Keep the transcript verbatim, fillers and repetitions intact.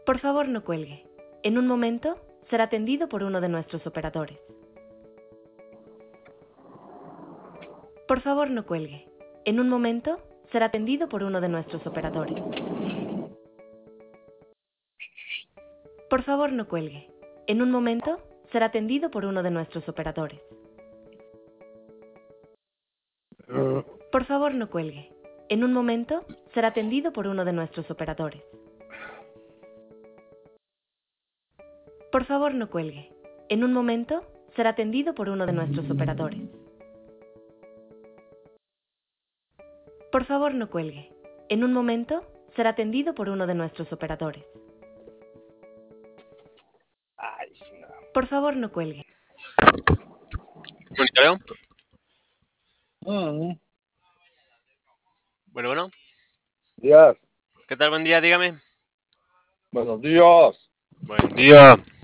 Por favor, no cuelgue. En un momento será atendido por uno de nuestros operadores. Por favor, no cuelgue. En un momento será atendido por uno de nuestros operadores. Por favor, no cuelgue. En un momento será atendido por uno de nuestros operadores. Por favor, no cuelgue. En un momento será atendido por uno de nuestros operadores. Por favor, no cuelgue. En un momento será atendido por uno de nuestros operadores. Por favor, no cuelgue. En un momento será atendido por uno de nuestros operadores. Ay, no. Por favor, no cuelgue. ¿Monitoreo? Mm, Bueno, bueno. días. ¿Qué tal? Buen día, dígame. Buenos días. Buen día.